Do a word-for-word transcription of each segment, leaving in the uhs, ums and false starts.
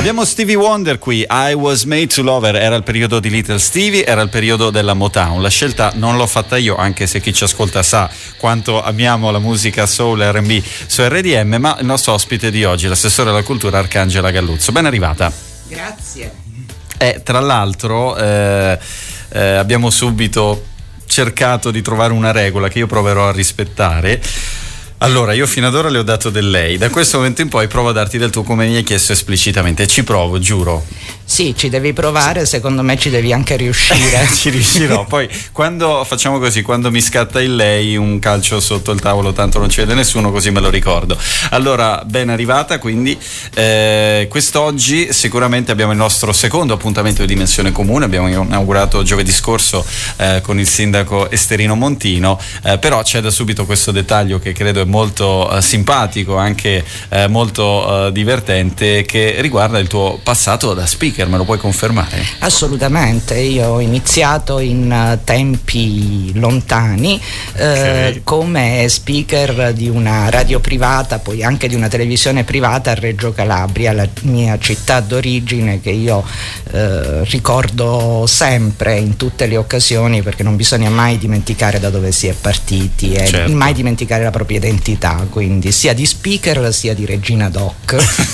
Abbiamo Stevie Wonder qui, I Was Made to Love Her. Era il periodo di Little Stevie, era il periodo della Motown. La scelta non l'ho fatta io, anche se chi ci ascolta sa quanto amiamo la musica soul e R and B su R D M, ma il nostro ospite di oggi, l'assessore alla cultura Arcangela Galluzzo. Ben arrivata. Grazie. E tra l'altro eh, eh, abbiamo subito cercato di trovare una regola che io proverò a rispettare. Allora, io fino ad ora le ho dato del lei, da questo momento in poi provo a darti del tu come mi hai chiesto esplicitamente, ci provo, giuro. Sì, ci devi provare, secondo me ci devi anche riuscire. Ci riuscirò, poi quando facciamo così, quando mi scatta il lei, un calcio sotto il tavolo, tanto non ci vede nessuno, così me lo ricordo. Allora, ben arrivata, quindi eh, quest'oggi sicuramente abbiamo il nostro secondo appuntamento di Dimensione Comune, abbiamo inaugurato giovedì scorso eh, con il sindaco Esterino Montino, eh, però c'è da subito questo dettaglio che credo è molto uh, simpatico, anche uh, molto uh, divertente, che riguarda il tuo passato da speaker. Me lo puoi confermare? Assolutamente, io ho iniziato in uh, tempi lontani okay. uh, come speaker di una radio privata, poi anche di una televisione privata a Reggio Calabria, la mia città d'origine, che io uh, ricordo sempre in tutte le occasioni, perché non bisogna mai dimenticare da dove si è partiti e certo. mai dimenticare la propria identità, quindi sia di speaker sia di Regina Doc.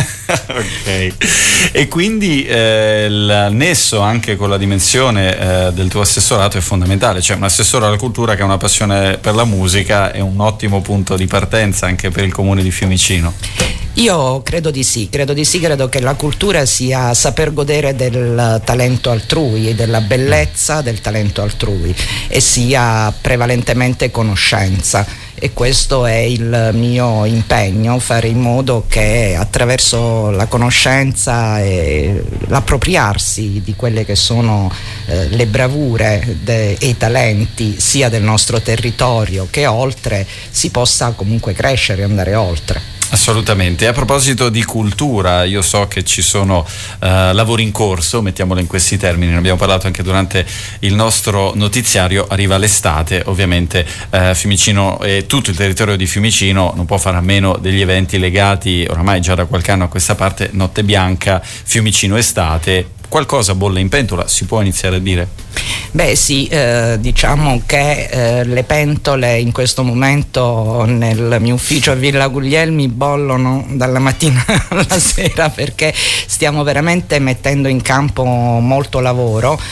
Ok, e quindi eh, il nesso anche con la dimensione eh, del tuo assessorato è fondamentale, cioè un assessore alla cultura che ha una passione per la musica è un ottimo punto di partenza anche per il comune di Fiumicino. Io credo di sì, credo di sì, credo che la cultura sia saper godere del talento altrui, della bellezza del talento altrui, e sia prevalentemente conoscenza, e questo è il mio impegno, fare in modo che attraverso la conoscenza e l'appropriarsi di quelle che sono eh, le bravure de- e i talenti sia del nostro territorio che oltre, si possa comunque crescere e andare oltre. Assolutamente. A proposito di cultura, io so che ci sono uh, lavori in corso, mettiamolo in questi termini, ne abbiamo parlato anche durante il nostro notiziario. Arriva l'estate, ovviamente uh, Fiumicino e tutto il territorio di Fiumicino non può fare a meno degli eventi legati oramai già da qualche anno a questa parte, Notte Bianca, Fiumicino Estate. Qualcosa bolle in pentola, si può iniziare a dire? Beh sì, eh, diciamo che eh, le pentole in questo momento nel mio ufficio a Villa Guglielmi bollono dalla mattina alla sera, perché stiamo veramente mettendo in campo molto lavoro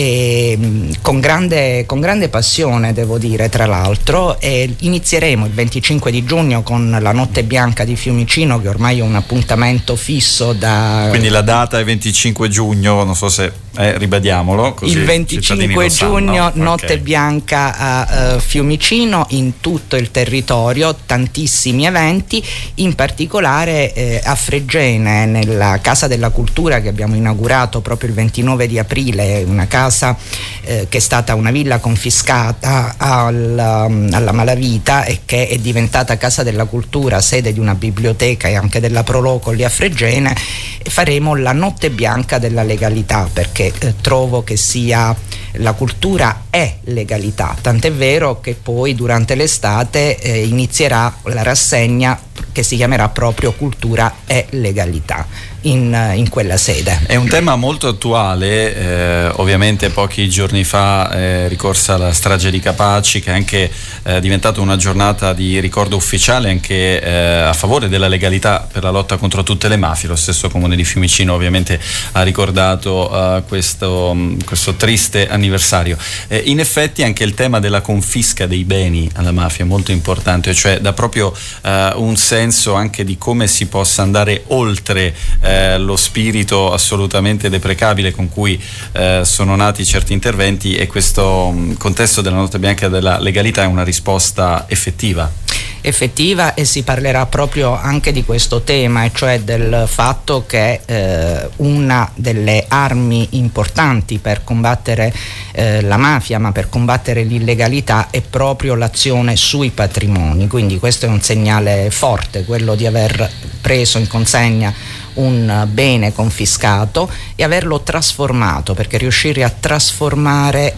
e con grande, con grande passione, devo dire, tra l'altro, e inizieremo il venticinque di giugno con la Notte Bianca di Fiumicino, che ormai è un appuntamento fisso da... Quindi la data è venticinque giugno, non so se eh, ribadiamolo così il venticinque giugno Notte okay. Bianca a uh, Fiumicino, in tutto il territorio tantissimi eventi, in particolare eh, a Fregene nella Casa della Cultura che abbiamo inaugurato proprio il ventinove di aprile, una casa eh, che è stata una villa confiscata al, um, alla malavita e che è diventata Casa della Cultura, sede di una biblioteca e anche della Proloco lì a Fregene. Faremo la Notte Bianca della legalità, perché eh, trovo che sia la cultura è legalità, tant'è vero che poi durante l'estate eh, inizierà la rassegna che si chiamerà proprio Cultura e Legalità in, in quella sede. È un tema molto attuale, eh, ovviamente pochi giorni fa è ricorsa la strage di Capaci, che è anche eh, diventata una giornata di ricordo ufficiale anche eh, a favore della legalità per la lotta contro tutte le mafie. Lo stesso comune di Fiumicino ovviamente ha ricordato uh, questo, questo triste anniversario. Eh, in effetti anche il tema della confisca dei beni alla mafia è molto importante, cioè dà proprio uh, un senso anche di come si possa andare oltre eh, lo spirito assolutamente deprecabile con cui eh, sono nati certi interventi, e questo mh, contesto della Notte Bianca della legalità è una risposta effettiva. effettiva e si parlerà proprio anche di questo tema, e cioè del fatto che eh, una delle armi importanti per combattere eh, la mafia, ma per combattere l'illegalità, è proprio l'azione sui patrimoni. Quindi questo è un segnale forte, quello di aver preso in consegna un bene confiscato e averlo trasformato, perché riuscire a trasformare è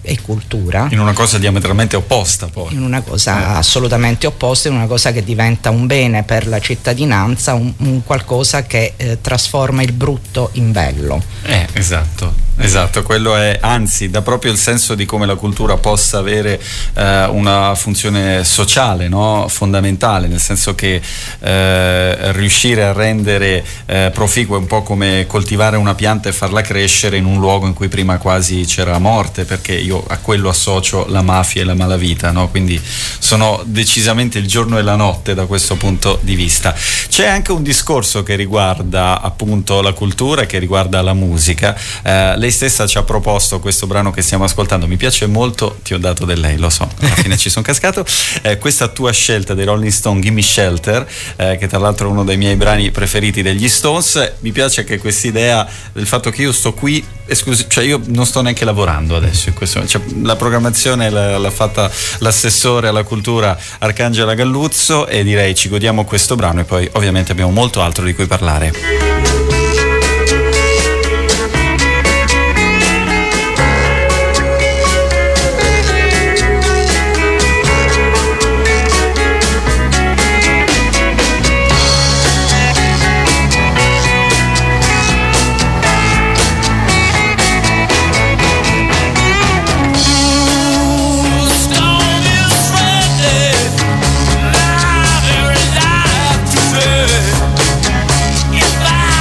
e cultura. In una cosa diametralmente opposta poi. In una cosa eh. assolutamente opposta, in una cosa che diventa un bene per la cittadinanza, un, un qualcosa che eh, trasforma il brutto in bello. Eh, esatto. Esatto, quello è, anzi, dà proprio il senso di come la cultura possa avere eh, una funzione sociale, no? Fondamentale, nel senso che eh, riuscire a rendere eh, proficuo è un po' come coltivare una pianta e farla crescere in un luogo in cui prima quasi c'era morte, perché io a quello associo la mafia e la malavita, no? Quindi sono decisamente il giorno e la notte da questo punto di vista. C'è anche un discorso che riguarda appunto la cultura, che riguarda la musica. Eh, lei stessa ci ha proposto questo brano che stiamo ascoltando, mi piace molto, ti ho dato del lei, lo so, alla fine ci sono cascato, eh, questa tua scelta dei Rolling Stone, Gimme Shelter, eh, che tra l'altro è uno dei miei brani preferiti degli Stones. Mi piace che quest'idea del fatto che io sto qui esclusi- cioè io non sto neanche lavorando adesso in questo momento, cioè, la programmazione l'ha, l'ha fatta l'assessore alla cultura Arcangela Galluzzo, e direi ci godiamo questo brano e poi ovviamente abbiamo molto altro di cui parlare. If I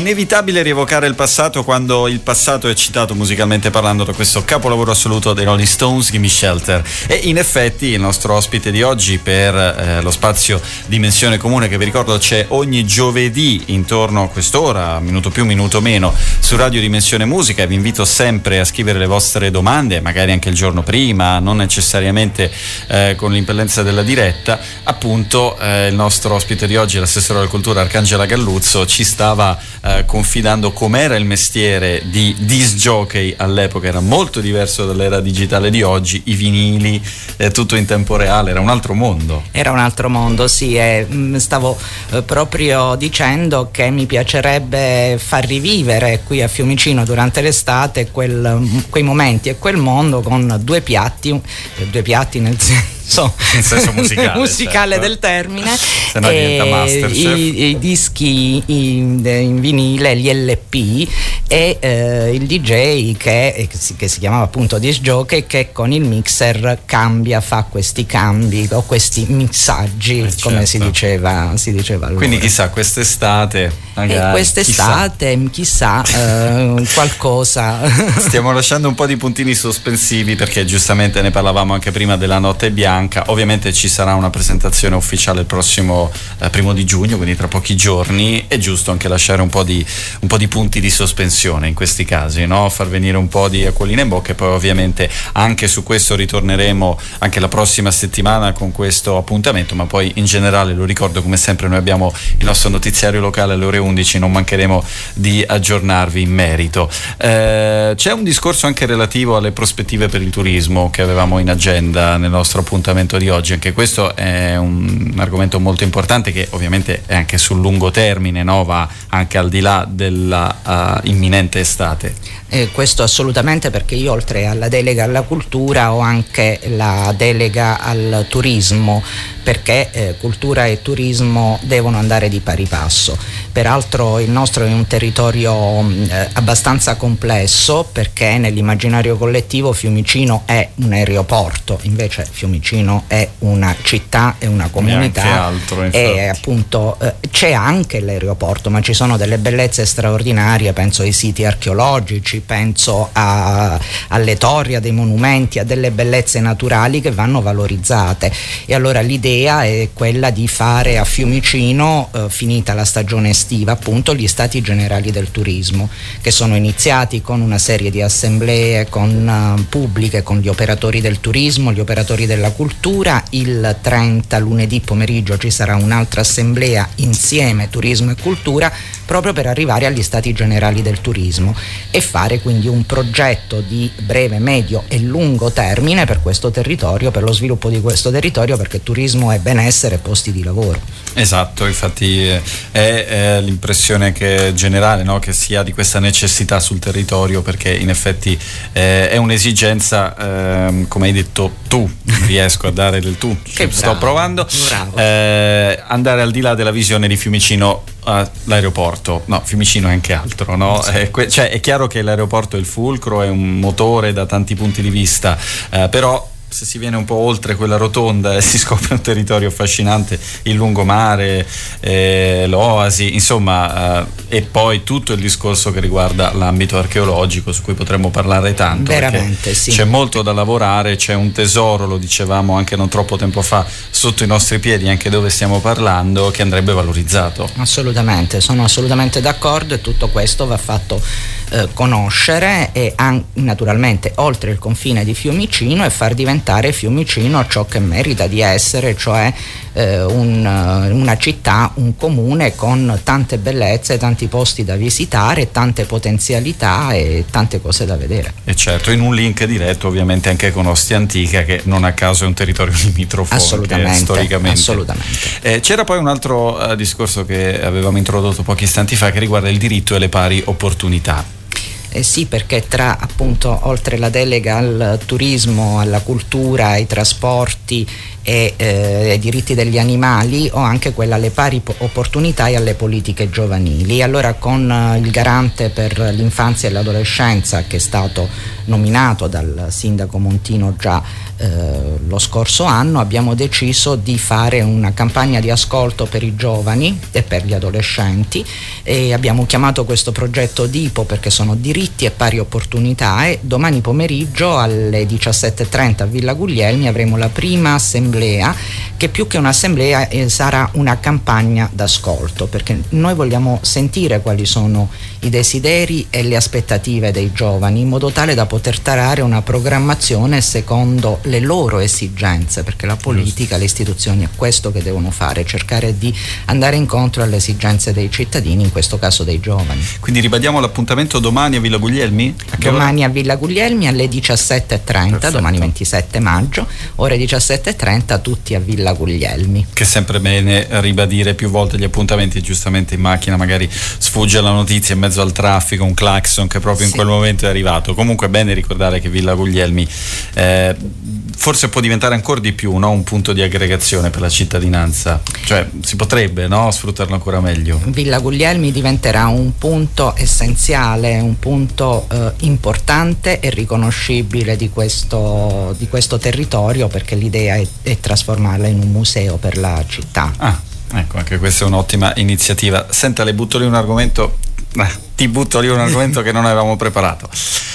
inevitabile rievocare il passato quando il passato è citato musicalmente parlando da questo capolavoro assoluto dei Rolling Stones, Gimme Shelter. E in effetti il nostro ospite di oggi per eh, lo spazio Dimensione Comune, che vi ricordo c'è ogni giovedì intorno a quest'ora, minuto più, minuto meno, su Radio Dimensione Musica, e vi invito sempre a scrivere le vostre domande, magari anche il giorno prima, non necessariamente eh, con l'impellenza della diretta. Appunto eh, il nostro ospite di oggi, l'assessore alla cultura Arcangela Galluzzo, ci stava eh, confidando com'era il mestiere di disc jockey all'epoca. Era molto diverso dall'era digitale di oggi, i vinili, eh, tutto in tempo reale, era un altro mondo. Era un altro mondo, sì, e mh, stavo eh, proprio dicendo che mi piacerebbe far rivivere qui a Fiumicino durante l'estate quel, quei momenti e quel mondo con due piatti, due piatti nel senso So, in senso musicale, musicale certo, del termine, se no diventa Masterchef. I, i dischi in, in vinile, gli L P, e eh, il D J che, che si chiamava appunto disc jockey, che con il mixer cambia, fa questi cambi o questi mixaggi, eh, come certo. si diceva si diceva allora. Quindi chissà quest'estate magari, e quest'estate chissà, chissà eh, qualcosa. Stiamo lasciando un po' di puntini sospensivi perché giustamente ne parlavamo anche prima della Notte Bianca. Ovviamente ci sarà una presentazione ufficiale il prossimo eh, primo di giugno, quindi tra pochi giorni. È giusto anche lasciare un po' di, un po' di punti di sospensione in questi casi, no? Far venire un po' di acquolina in bocca, e poi ovviamente anche su questo ritorneremo anche la prossima settimana con questo appuntamento. Ma poi in generale, lo ricordo, come sempre noi abbiamo il nostro notiziario locale alle ore undici, non mancheremo di aggiornarvi in merito. Eh, c'è un discorso anche relativo alle prospettive per il turismo che avevamo in agenda nel nostro appuntamento di oggi. Anche questo è un argomento molto importante, che ovviamente è anche sul lungo termine, no? Va anche al di là della uh, imminente estate. Eh, questo assolutamente, perché io oltre alla delega alla cultura ho anche la delega al turismo, perché eh, cultura e turismo devono andare di pari passo. Peraltro il nostro è un territorio eh, abbastanza complesso, perché nell'immaginario collettivo Fiumicino è un aeroporto, invece Fiumicino è una città, è una comunità, e altro, e appunto eh, c'è anche l'aeroporto, ma ci sono delle bellezze straordinarie, penso ai siti archeologici, penso a, alle torri, a dei monumenti, a delle bellezze naturali che vanno valorizzate. E allora l'idea è quella di fare a Fiumicino, eh, finita la stagione estiva, appunto gli stati generali del turismo, che sono iniziati con una serie di assemblee con, uh, pubbliche con gli operatori del turismo, gli operatori della cultura. Il trenta lunedì pomeriggio ci sarà un'altra assemblea insieme turismo e cultura, proprio per arrivare agli stati generali del turismo e fare quindi un progetto di breve, medio e lungo termine per questo territorio, per lo sviluppo di questo territorio, perché turismo è benessere e posti di lavoro. Esatto, infatti è, è l'impressione che generale, no? Che sia di questa necessità sul territorio, perché in effetti eh, è un'esigenza, eh, come hai detto tu, riesco a dare del tu, che sto bravo, provando, eh, andare al di là della visione di Fiumicino. Uh, l'aeroporto, no, Fiumicino è anche altro, no? Sì. Eh, que- cioè è chiaro che l'aeroporto è il fulcro, è un motore da tanti punti di vista, uh, però se si viene un po' oltre quella rotonda e si scopre un territorio affascinante, il lungomare, eh, l'oasi, insomma, eh, e poi tutto il discorso che riguarda l'ambito archeologico, su cui potremmo parlare tanto. Veramente, sì. C'è molto da lavorare, c'è un tesoro, lo dicevamo anche non troppo tempo fa, sotto i nostri piedi, anche dove stiamo parlando, che andrebbe valorizzato. Assolutamente, sono assolutamente d'accordo, e tutto questo va fatto eh, conoscere, e an- naturalmente oltre il confine di Fiumicino, e far diventare Fiumicino ciò che merita di essere, cioè eh, un, una città, un comune con tante bellezze, tanti posti da visitare, tante potenzialità e tante cose da vedere. E certo, in un link diretto ovviamente anche con Ostia Antica, che non a caso è un territorio limitrofo assolutamente, storicamente. Assolutamente. Eh, c'era poi un altro uh, discorso che avevamo introdotto pochi istanti fa, che riguarda il diritto e le pari opportunità. Eh sì, perché tra appunto oltre la delega al turismo, alla cultura, ai trasporti e eh, ai diritti degli animali, ho anche quella alle pari opportunità e alle politiche giovanili. Allora con eh, il garante per l'infanzia e l'adolescenza, che è stato nominato dal sindaco Montino già eh, lo scorso anno abbiamo deciso di fare una campagna di ascolto per i giovani e per gli adolescenti, e abbiamo chiamato questo progetto D I P O perché sono diritti e pari opportunità, e domani pomeriggio alle diciassette e trenta a Villa Guglielmi avremo la prima assemblea, che più che un'assemblea eh, sarà una campagna d'ascolto, perché noi vogliamo sentire quali sono i desideri e le aspettative dei giovani, in modo tale da poter tarare una programmazione secondo le loro esigenze, perché la politica, le istituzioni è questo che devono fare, cercare di andare incontro alle esigenze dei cittadini, in questo caso dei giovani. Quindi ribadiamo l'appuntamento domani a Villa Guglielmi? A domani ora? A Villa Guglielmi alle diciassette e trenta. Perfetto. Domani ventisette maggio, ore diciassette e trenta, tutti a Villa Guglielmi. Che è sempre bene ribadire più volte gli appuntamenti, giustamente in macchina magari sfugge la notizia in mezzo al traffico, un clacson che proprio sì. in quel momento è arrivato. Comunque è bene ricordare che Villa Guglielmi eh, forse può diventare ancora di più, no? Un punto di aggregazione per la cittadinanza, cioè si potrebbe, no? Sfruttarlo ancora meglio. Villa Guglielmi diventerà un punto essenziale, un punto eh, importante e riconoscibile di questo, di questo territorio, perché l'idea è, è trasformarla in un museo per la città. Ah, ecco, anche questa è un'ottima iniziativa. Senta, le butto lì un argomento, eh, ti butto lì un argomento che non avevamo preparato.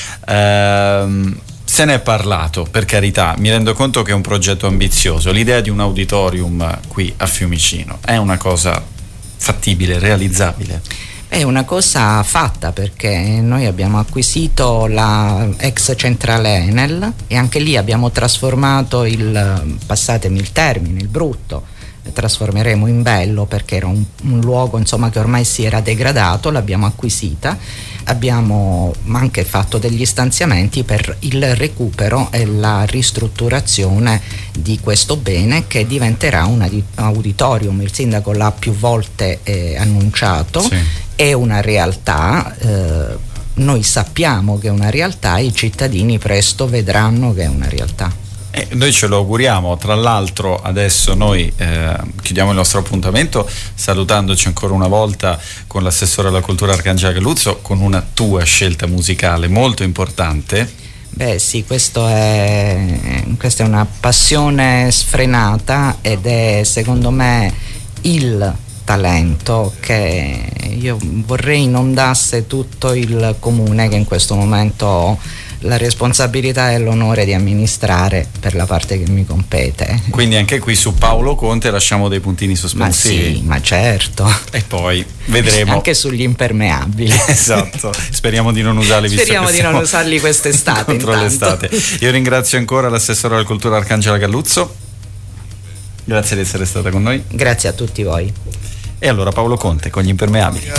Ehm Se ne è parlato, per carità, mi rendo conto che è un progetto ambizioso. L'idea di un auditorium qui a Fiumicino è una cosa fattibile, realizzabile? È una cosa fatta, perché noi abbiamo acquisito la ex centrale Enel e anche lì abbiamo trasformato il, passatemi il termine, il brutto, trasformeremo in bello, perché era un, un luogo insomma che ormai si era degradato, l'abbiamo acquisita, abbiamo anche fatto degli stanziamenti per il recupero e la ristrutturazione di questo bene, che diventerà un auditorium. Il sindaco l'ha più volte eh, annunciato, sì. È una realtà, eh, noi sappiamo che è una realtà, i cittadini presto vedranno che è una realtà. Eh, noi ce lo auguriamo. Tra l'altro adesso noi eh, chiudiamo il nostro appuntamento salutandoci ancora una volta con l'assessore alla cultura Arcangela Galluzzo, con una tua scelta musicale molto importante. Beh sì, questo è, questa è una passione sfrenata ed è secondo me il talento che io vorrei inondasse tutto il comune, che in questo momento ho la responsabilità e l'onore di amministrare per la parte che mi compete. Quindi anche qui su Paolo Conte lasciamo dei puntini sospensivi. Ma sì, ma certo. E poi vedremo. Anche sugli impermeabili. Esatto, speriamo di non usarli. Speriamo di non usarli quest'estate. Contro l'estate. Io ringrazio ancora l'assessore alla cultura Arcangela Galluzzo. Grazie di essere stata con noi. Grazie a tutti voi. E allora Paolo Conte con gli impermeabili.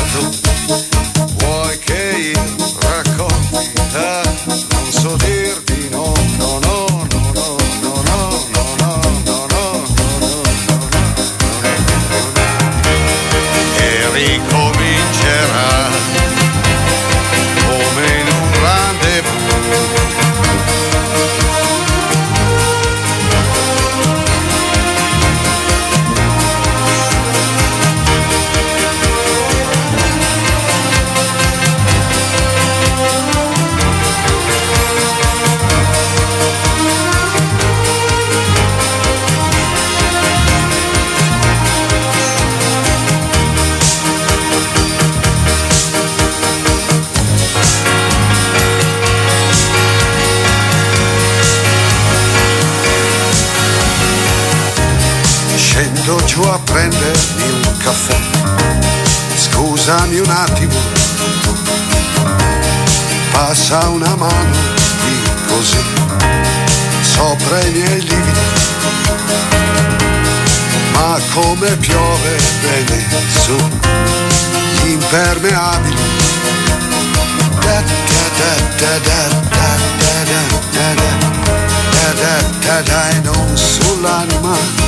Vuoi che io racconti? Non so dirti no, no, no, no, no, no, no, no, no, no, no, e ricomincerà come in un rendezvous. Scendo giù a prendermi un caffè, scusami un attimo, passa una mano di così sopra i miei lividi, ma come piove bene su gli impermeabili, da da da da da da da da da da da da e non sull'anima.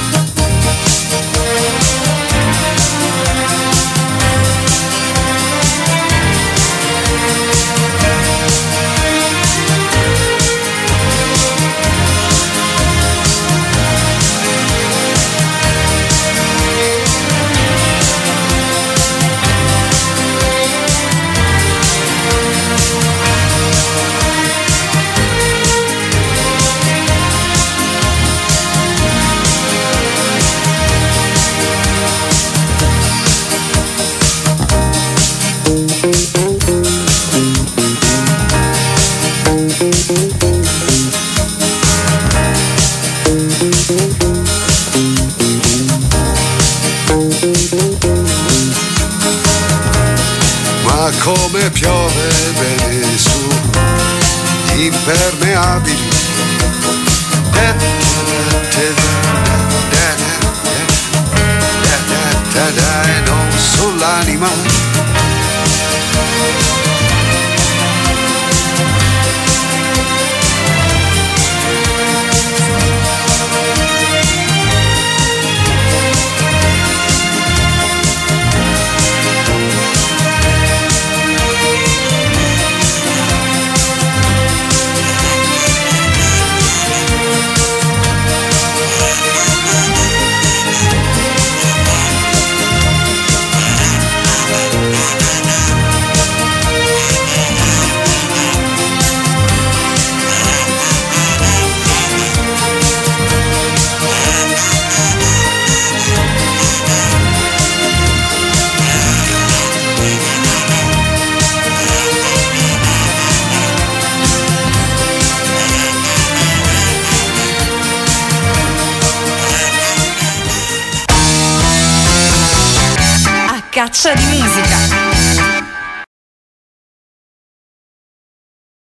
come piove bene su gli impermeabili. Da, da, da, da, da, da, da, da, e non sull'anima. Caccia di musica.